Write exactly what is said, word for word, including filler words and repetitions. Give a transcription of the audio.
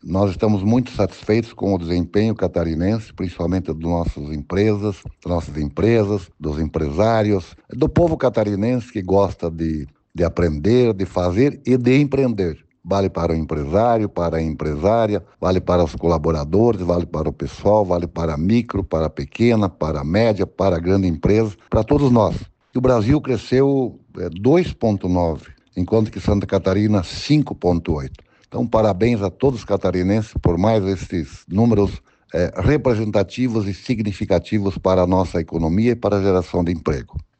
Nós estamos muito satisfeitos com o desempenho catarinense, principalmente das nossas empresas, das nossas empresas, dos empresários, do povo catarinense que gosta de, de aprender, de fazer e de empreender. Vale para o empresário, para a empresária, vale para os colaboradores, vale para o pessoal, vale para a micro, para a pequena, para a média, para a grande empresa, para todos nós. E o Brasil cresceu é, dois vírgula nove, enquanto que Santa Catarina cinco vírgula oito. Então, parabéns a todos os catarinenses por mais esses números é, representativos e significativos para a nossa economia e para a geração de emprego.